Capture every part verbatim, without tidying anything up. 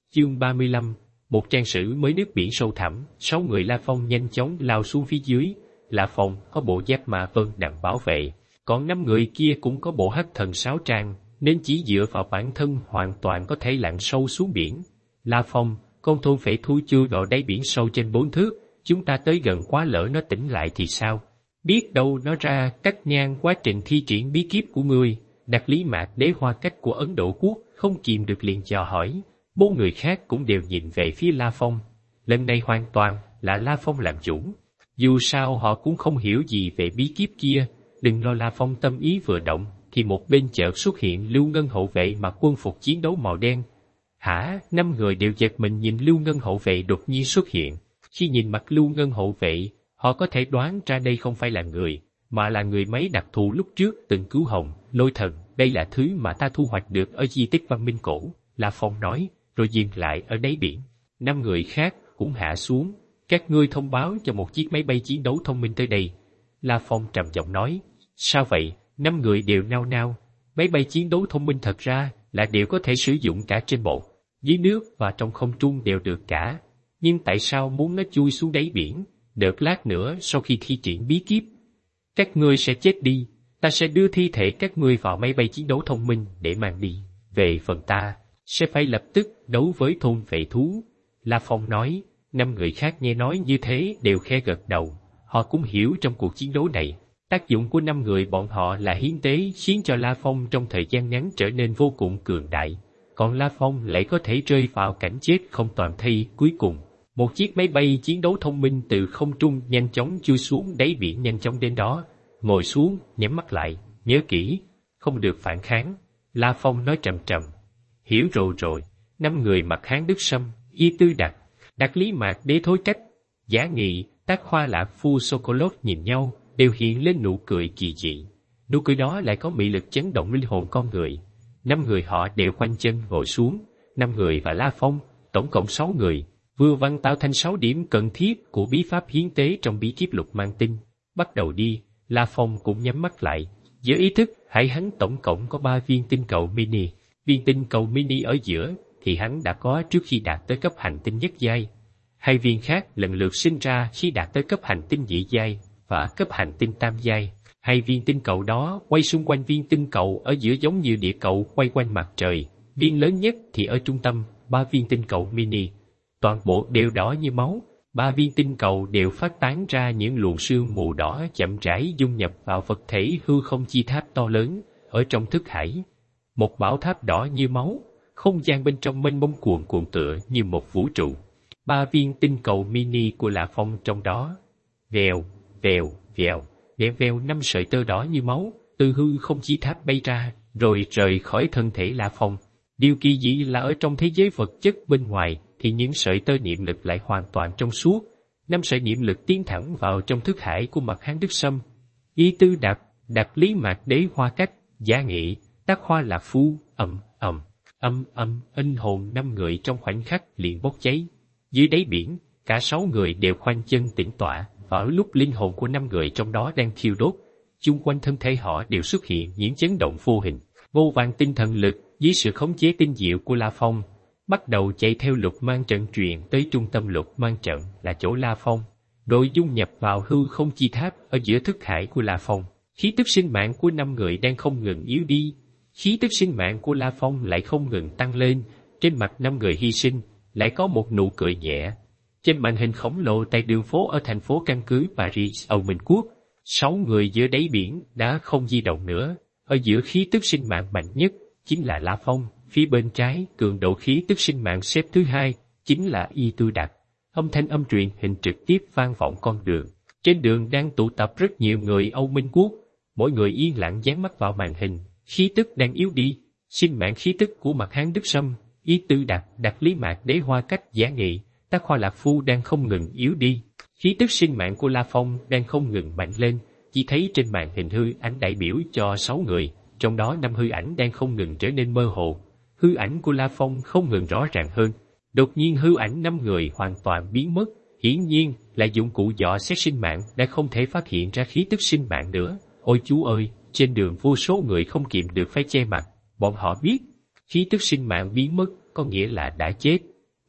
Chương ba mươi lăm, một trang sử mới nước biển sâu thẳm, sáu người La Phong nhanh chóng lao xuống phía dưới. La Phong có bộ giáp ma vân nặng bảo vệ, còn năm người kia cũng có bộ hắc thần sáo trang, nên chỉ dựa vào bản thân hoàn toàn có thể lặn sâu xuống biển. La Phong, con thôn phệ thú chưa vào đáy biển sâu trên bốn thước, chúng ta tới gần quá lỡ nó tỉnh lại thì sao? Biết đâu nó ra cắt ngang quá trình thi triển bí kíp của ngươi. Đặc Lý Mạc Đế Hoa Cách của Ấn Độ Quốc không kìm được liền dò hỏi. Bốn người khác cũng đều nhìn về phía La Phong. Lần này hoàn toàn là La Phong làm chủ. Dù sao họ cũng không hiểu gì về bí kíp kia. Đừng lo. La Phong tâm ý vừa động, thì một bên chợt xuất hiện Lưu Ngân hậu vệ mặc quân phục chiến đấu màu đen. Hả? Năm người đều giật mình nhìn Lưu Ngân hậu vệ đột nhiên xuất hiện. Khi nhìn mặt Lưu Ngân hậu vệ, họ có thể đoán ra đây không phải là người, mà là người máy đặc thù lúc trước từng cứu Hồng, Lôi Thần. Đây là thứ mà ta thu hoạch được ở di tích văn minh cổ, La Phong nói, rồi dừng lại ở đáy biển. Năm người khác cũng hạ xuống. Các ngươi thông báo cho một chiếc máy bay chiến đấu thông minh tới đây. La Phong trầm giọng nói. Sao vậy? Năm người đều nao nao. Máy bay chiến đấu thông minh thật ra là đều có thể sử dụng cả trên bộ, dưới nước và trong không trung đều được cả. Nhưng tại sao muốn nó chui xuống đáy biển? Đợt lát nữa sau khi thi triển bí kíp, các ngươi sẽ chết đi. Ta sẽ đưa thi thể các ngươi vào máy bay chiến đấu thông minh để mang đi. Về phần ta, sẽ phải lập tức đấu với thôn vệ thú. La Phong nói. Năm người khác nghe nói như thế đều khe gật đầu. Họ cũng hiểu trong cuộc chiến đấu này, tác dụng của năm người bọn họ là hiến tế khiến cho La Phong trong thời gian ngắn trở nên vô cùng cường đại. Còn La Phong lại có thể rơi vào cảnh chết không toàn thây cuối cùng. Một chiếc máy bay chiến đấu thông minh từ không trung nhanh chóng chui xuống đáy biển nhanh chóng đến đó. Ngồi xuống, nhắm mắt lại, nhớ kỹ, không được phản kháng. La Phong nói trầm trầm. Hiểu rồi rồi. Năm người mặc Hán Đức Sâm, Y Tư Đặc, Đặc Lý Mạc Đế Thối Cách, Giả Nghị, Tác Hoa Lạc Phu Sokolov nhìn nhau, đều hiện lên nụ cười kỳ dị. Nụ cười đó lại có mị lực chấn động linh hồn con người. Năm người họ đều khoanh chân ngồi xuống. Năm người và La Phong, tổng cộng sáu người, vừa vặn tạo thành sáu điểm cần thiết của bí pháp hiến tế trong bí kíp lục mang tinh. Bắt đầu đi. La Phong cũng nhắm mắt lại. Giữa ý thức, hãy hắn tổng cộng có ba viên tinh cầu mini. Viên tinh cầu mini ở giữa thì hắn đã có trước khi đạt tới cấp hành tinh nhất giai. Hai viên khác lần lượt sinh ra khi đạt tới cấp hành tinh nhị giai và cấp hành tinh tam giai. Hai viên tinh cầu đó quay xung quanh viên tinh cầu ở giữa giống như địa cầu quay quanh mặt trời. Viên lớn nhất thì ở trung tâm, ba viên tinh cầu mini. Toàn bộ đều đỏ như máu. Ba viên tinh cầu đều phát tán ra những luồng sương mù đỏ chậm rãi dung nhập vào vật thể hư không chi tháp to lớn ở trong thức hải. Một bảo tháp đỏ như máu, không gian bên trong mênh mông cuồn cuộn tựa như một vũ trụ. Ba viên tinh cầu mini của La Phong trong đó. Vèo, vèo, vèo, vèo vèo năm sợi tơ đỏ như máu từ hư không chi tháp bay ra, rồi rời khỏi thân thể La Phong. Điều kỳ dị là ở trong thế giới vật chất bên ngoài thì những sợi tơ niệm lực lại hoàn toàn trong suốt. Năm sợi niệm lực tiến thẳng vào trong thức hải của Mạc Hán Đức Sâm, Y Tư Đặc, Đặc Lý Mạc Đế Hoa Cách, Giả Nghị, Tác Hoa Lạc Phu. Ầm ầm âm âm linh hồn năm người trong khoảnh khắc liền bốc cháy. Dưới đáy biển, cả sáu người đều khoanh chân tĩnh tọa. Vào lúc linh hồn của năm người trong đó đang thiêu đốt, chung quanh thân thể họ đều xuất hiện những chấn động vô hình, vô vàn tinh thần lực dưới sự khống chế tinh diệu của La Phong, bắt đầu chạy theo lục mang trận truyền tới trung tâm lục mang trận là chỗ La Phong, rồi dung nhập vào hư không chi tháp ở giữa thức hải của La Phong. Khí tức sinh mạng của năm người đang không ngừng yếu đi, khí tức sinh mạng của La Phong lại không ngừng tăng lên. Trên mặt năm người hy sinh lại có một nụ cười nhẹ. Trên màn hình khổng lồ tại đường phố ở thành phố căn cứ Paris, Âu Minh Quốc, sáu người giữa đáy biển đã không di động nữa. Ở giữa khí tức sinh mạng mạnh nhất chính là La Phong, phía bên trái cường độ khí tức sinh mạng xếp thứ hai chính là Y Tư Đặc. Âm thanh âm truyền hình trực tiếp vang vọng con đường. Trên đường đang tụ tập rất nhiều người Âu Minh Quốc, mỗi người yên lặng dán mắt vào màn hình. Khí tức đang yếu đi, sinh mạng khí tức của Mạc Hán Đức Sâm, Y Tư Đặc, Đặc Lý Mạc Đế Hoa Cách, Giả Nghị, Tác Hoa Lạc Phu đang không ngừng yếu đi. Khí tức sinh mạng của La Phong đang không ngừng mạnh lên. Chỉ thấy trên màn hình hư ảnh đại biểu cho sáu người, trong đó năm hư ảnh đang không ngừng trở nên mơ hồ. Hư ảnh của La Phong không ngừng rõ ràng hơn. Đột nhiên hư ảnh năm người hoàn toàn biến mất. Hiển nhiên là dụng cụ dò xét sinh mạng đã không thể phát hiện ra khí tức sinh mạng nữa. Ôi chú ơi, trên đường vô số người không kiềm được phải che mặt. Bọn họ biết, khí tức sinh mạng biến mất có nghĩa là đã chết.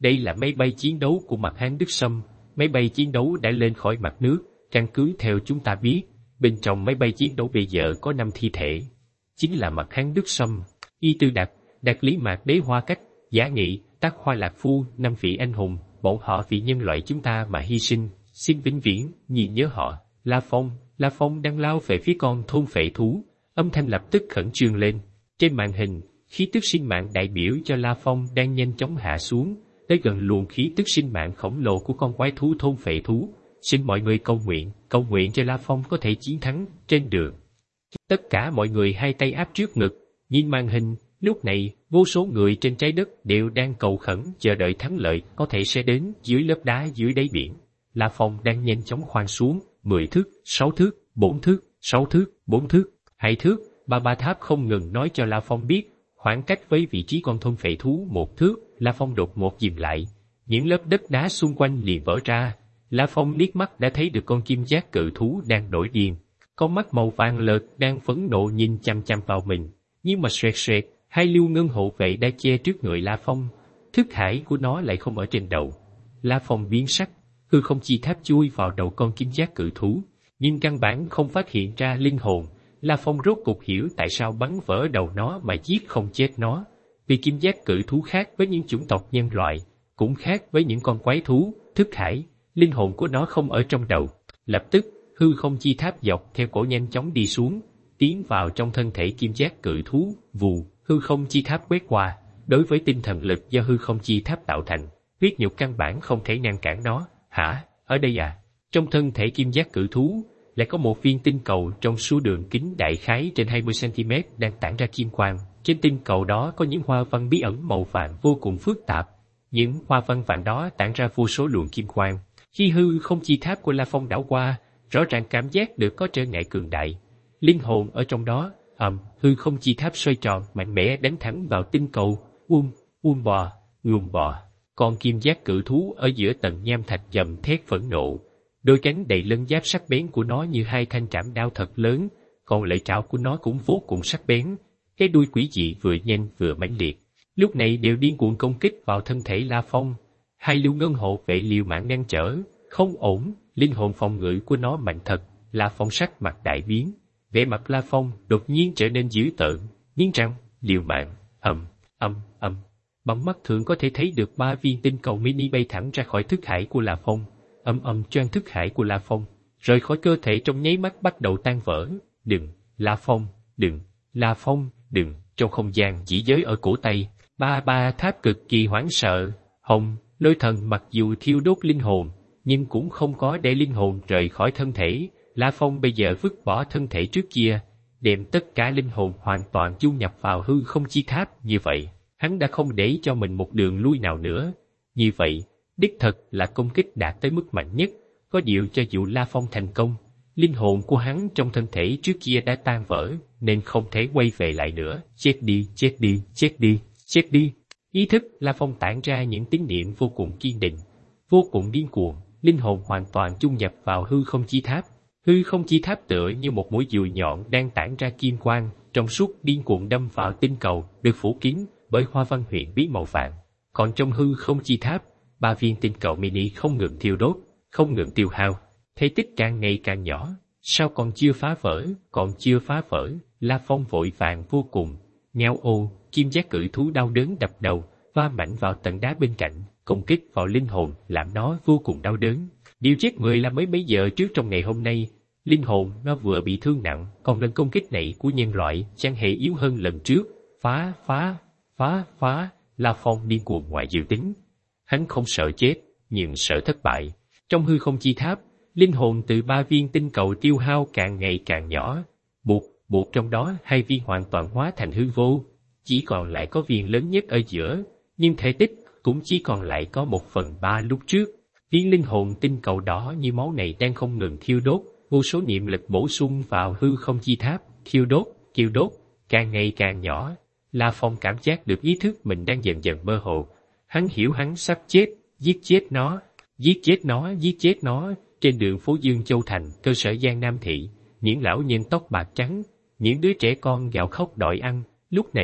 Đây là máy bay chiến đấu của mặt Hán Đức Sâm. Máy bay chiến đấu đã lên khỏi mặt nước. Căn cứ theo chúng ta biết, bên trong máy bay chiến đấu bây giờ có năm thi thể. Chính là mặt Hán Đức Sâm, Y Tư Đạt, Đạt Lý Mạc Đế Hoa Cách, Giả Nghị, Tác Hoa Lạc Phu, năm vị anh hùng, bọn họ vì nhân loại chúng ta mà hy sinh, xin vĩnh viễn nhìn nhớ họ. La Phong, La Phong đang lao về phía con thôn phệ thú, âm thanh lập tức khẩn trương lên. Trên màn hình, khí tức sinh mạng đại biểu cho La Phong đang nhanh chóng hạ xuống, tới gần luồng khí tức sinh mạng khổng lồ của con quái thú thôn phệ thú. Xin mọi người cầu nguyện, cầu nguyện cho La Phong có thể chiến thắng trên đường. Tất cả mọi người hai tay áp trước ngực, nhìn màn hình. Lúc này, vô số người trên trái đất đều đang cầu khẩn chờ đợi thắng lợi có thể sẽ đến dưới lớp đá dưới đáy biển. La Phong đang nhanh chóng khoan xuống, mười thước, sáu thước, bốn thước, sáu thước, bốn thước, hai thước. Ba ba tháp không ngừng nói cho La Phong biết, khoảng cách với vị trí con thôn phệ thú một thước. La Phong đột ngột dừng lại, những lớp đất đá xung quanh liền vỡ ra. La Phong liếc mắt đã thấy được con kim giác cự thú đang nổi điên, con mắt màu vàng lợt đang phẫn nộ nhìn chăm chăm vào mình, nhưng mà xoẹt xoẹt. Hai lưu ngân hộ vệ đã che trước người La Phong, thức hải của nó lại không ở trên đầu. La Phong biến sắc, hư không chi tháp chui vào đầu con kim giác cự thú, nhưng căn bản không phát hiện ra linh hồn. La Phong rốt cục hiểu tại sao bắn vỡ đầu nó mà giết không chết nó. Vì kim giác cự thú khác với những chủng tộc nhân loại, cũng khác với những con quái thú, thức hải, linh hồn của nó không ở trong đầu. Lập tức, hư không chi tháp dọc theo cổ nhanh chóng đi xuống, tiến vào trong thân thể kim giác cự thú, vù. Hư không chi tháp quét qua, đối với tinh thần lực do hư không chi tháp tạo thành, huyết nhục căn bản không thể ngăn cản nó. Hả, ở đây à? Trong thân thể kim giác cự thú, lại có một viên tinh cầu trong số đường kính đại khái trên hai mươi xăng-ti-mét đang tản ra kim quang. Trên tinh cầu đó có những hoa văn bí ẩn màu vàng vô cùng phức tạp. Những hoa văn vàng đó tản ra vô số luồng kim quang. Khi hư không chi tháp của La Phong đảo qua, rõ ràng cảm giác được có trở ngại cường đại. Linh hồn ở trong đó. Ầm, um, hư không chi tháp xoay tròn mạnh mẽ đánh thẳng vào tinh cầu. Um, um bò, um bò. Con kim giác cự thú ở giữa tầng nham thạch gầm thét phẫn nộ. Đôi cánh đầy lân giáp sắc bén của nó như hai thanh trảm đao thật lớn, còn lợi trảo của nó cũng vô cùng sắc bén. Cái đuôi quỷ dị vừa nhanh vừa mãnh liệt, lúc này đều điên cuồng công kích vào thân thể La Phong. Hai lưu ngân hộ vệ liều mạng ngăn trở, không ổn. Linh hồn phòng ngự của nó mạnh thật. La Phong sắc mặt đại biến. Vẻ mặt La Phong đột nhiên trở nên dữ tợn, nghiến răng, liều mạng, ầm, ầm, ầm. Bằng mắt thường có thể thấy được ba viên tinh cầu mini bay thẳng ra khỏi thức hải của La Phong, ầm ầm choang thức hải của La Phong, rời khỏi cơ thể trong nháy mắt bắt đầu tan vỡ. Đừng, La Phong, đừng, La Phong, đừng. Trong không gian chỉ giới ở cổ tay, ba ba tháp cực kỳ hoảng sợ. Hồng, Lôi Thần mặc dù thiêu đốt linh hồn, nhưng cũng không có để linh hồn rời khỏi thân thể. La Phong bây giờ vứt bỏ thân thể trước kia, đem tất cả linh hồn hoàn toàn du nhập vào hư không chi tháp. Như vậy, hắn đã không để cho mình một đường lui nào nữa. Như vậy, đích thực là công kích đạt tới mức mạnh nhất. Có điều cho dù La Phong thành công, linh hồn của hắn trong thân thể trước kia đã tan vỡ, nên không thể quay về lại nữa. Chết đi, chết đi, chết đi, chết đi. Ý thức La Phong tản ra những tín niệm vô cùng kiên định, vô cùng điên cuồng. Linh hồn hoàn toàn dung nhập vào hư không chi tháp. Hư không chi tháp tựa như một mũi dùi nhọn đang tản ra kim quang, trong suốt điên cuồng đâm vào tinh cầu, được phủ kín bởi hoa văn huyền bí màu vàng. Còn trong hư không chi tháp, ba viên tinh cầu mini không ngừng thiêu đốt, không ngừng tiêu hao, thể tích càng ngày càng nhỏ. Sao còn chưa phá vỡ, còn chưa phá vỡ? La Phong vội vàng vô cùng. Ngao ô, kim giác cự thú đau đớn đập đầu, va mạnh vào tảng đá bên cạnh, công kích vào linh hồn, làm nó vô cùng đau đớn. Điều chết người là mấy mấy giờ trước trong ngày hôm nay, linh hồn nó vừa bị thương nặng, còn lần công kích này của nhân loại chẳng hề yếu hơn lần trước. Phá, phá, phá, phá. La Phong điên cuồng ngoài dự tính. Hắn không sợ chết, nhưng sợ thất bại. Trong hư không chi tháp, linh hồn từ ba viên tinh cầu tiêu hao càng ngày càng nhỏ. Buộc, buộc trong đó hai viên hoàn toàn hóa thành hư vô. Chỉ còn lại có viên lớn nhất ở giữa, nhưng thể tích cũng chỉ còn lại có một phần ba lúc trước. Viên linh hồn tinh cầu đỏ như máu này đang không ngừng thiêu đốt, vô số niệm lực bổ sung vào hư không chi tháp, thiêu đốt, thiêu đốt, càng ngày càng nhỏ. La Phong cảm giác được ý thức mình đang dần dần mơ hồ. Hắn hiểu hắn sắp chết, giết chết nó, giết chết nó, giết chết nó. Trên đường phố Dương Châu Thành, cơ sở Giang Nam Thị, những lão nhân tóc bạc trắng, những đứa trẻ con gào khóc đòi ăn. Lúc này,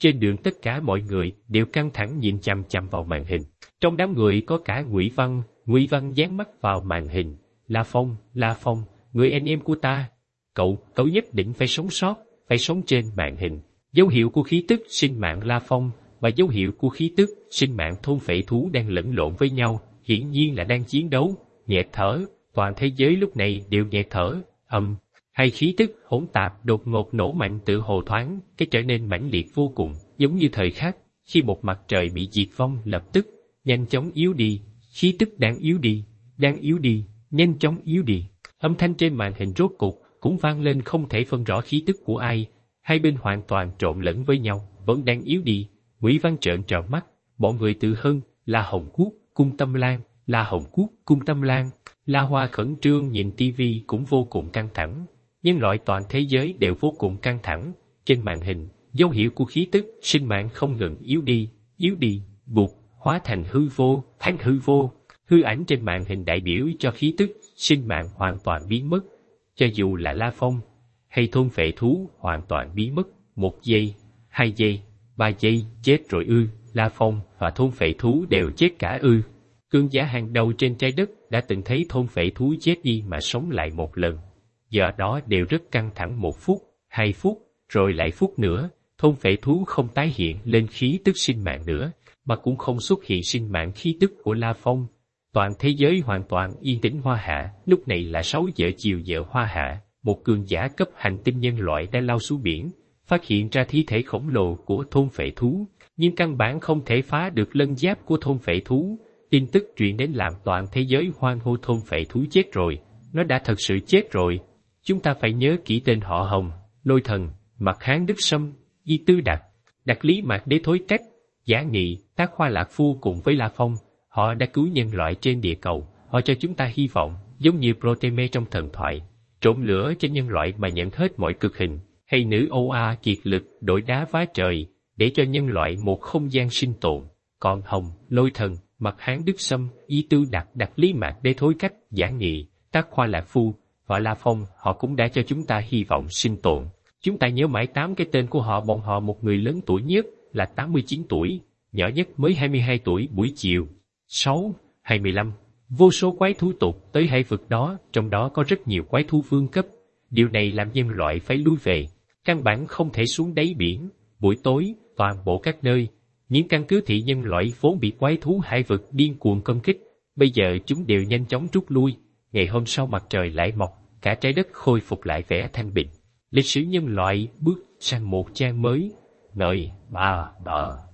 Trên đường tất cả mọi người đều căng thẳng nhìn chằm chằm vào màn hình. Trong đám người có cả Ngụy Văn, Ngụy Văn dán mắt vào màn hình. La Phong, La Phong, người anh em của ta. Cậu, cậu nhất định phải sống sót, phải sống trên màn hình. Dấu hiệu của khí tức sinh mạng La Phong và dấu hiệu của khí tức sinh mạng thôn phệ thú đang lẫn lộn với nhau, hiển nhiên là đang chiến đấu. Nhẹ thở, toàn thế giới lúc này đều nhẹ thở, âm. Hai khí tức hỗn tạp đột ngột nổ mạnh tự hồ thoáng, cái trở nên mãnh liệt vô cùng, giống như thời khắc khi một mặt trời bị diệt vong lập tức nhanh chóng yếu đi, khí tức đang yếu đi, đang yếu đi, nhanh chóng yếu đi. Âm thanh trên màn hình rốt cục cũng vang lên không thể phân rõ khí tức của ai, hai bên hoàn toàn trộn lẫn với nhau, vẫn đang yếu đi. Ngụy Văn trợn tròn mắt, bọn người từ Hân, La Hồng Quốc, Cung Tâm Lan, La Hồng Quốc, Cung Tâm Lan, La Hoa khẩn trương nhìn tivi cũng vô cùng căng thẳng. Nhân loại toàn thế giới đều vô cùng căng thẳng. Trên màn hình, dấu hiệu của khí tức sinh mạng không ngừng yếu đi, yếu đi, vụt, hóa thành hư vô, thành hư vô. Hư ảnh trên màn hình đại biểu cho khí tức sinh mạng hoàn toàn biến mất. Cho dù là La Phong hay thôn phệ thú hoàn toàn biến mất, một giây, hai giây, ba giây, chết rồi ư. La Phong và thôn phệ thú đều chết cả ư. Cường giả hàng đầu trên trái đất đã từng thấy thôn phệ thú chết đi mà sống lại một lần. Giờ đó đều rất căng thẳng một phút, hai phút, rồi lại phút nữa, thôn phệ thú không tái hiện lên khí tức sinh mạng nữa, mà cũng không xuất hiện sinh mạng khí tức của La Phong. Toàn thế giới hoàn toàn yên tĩnh Hoa Hạ, lúc này là sáu giờ chiều giờ Hoa Hạ, một cường giả cấp hành tinh nhân loại đã lao xuống biển, phát hiện ra thi thể khổng lồ của thôn phệ thú, nhưng căn bản không thể phá được lân giáp của thôn phệ thú. Tin tức truyền đến làm toàn thế giới hoan hô thôn phệ thú chết rồi, nó đã thật sự chết rồi. Chúng ta phải nhớ kỹ tên họ Hồng, Lôi Thần, Mặt Hán Đức Sâm, Di Tư Đạt, Đạt Lý Mạc Đế Thối Trách, Giả Nghị, Tác Hoa Lạc Phu cùng với La Phong. Họ đã cứu nhân loại trên địa cầu, họ cho chúng ta hy vọng, giống như Proteme trong thần thoại, trộn lửa cho nhân loại mà nhận hết mọi cực hình, hay nữ ô a kiệt lực đổi đá vá trời, để cho nhân loại một không gian sinh tồn. Còn Hồng, Lôi Thần, Mặt Hán Đức Sâm, Di Tư Đạt, Đạt Lý Mạc Đế Thối Cách, Giả Nghị, Tác Hoa Lạc Phu và La Phong, họ cũng đã cho chúng ta hy vọng sinh tồn. Chúng ta nhớ mãi tám cái tên của họ. Bọn họ một người lớn tuổi nhất là tám mươi chín tuổi, nhỏ nhất mới hai mươi hai tuổi buổi chiều. sáu, hai mươi lăm, vô số quái thú tụt tới hải vực đó, trong đó có rất nhiều quái thú vương cấp. Điều này làm nhân loại phải lui về, căn bản không thể xuống đáy biển. Buổi tối, toàn bộ các nơi, những căn cứ thị nhân loại vốn bị quái thú hải vực điên cuồng công kích, bây giờ chúng đều nhanh chóng rút lui. Ngày hôm sau mặt trời lại mọc, cả trái đất khôi phục lại vẻ thanh bình. Lịch sử nhân loại bước sang một trang mới. Ngợi ba bờ.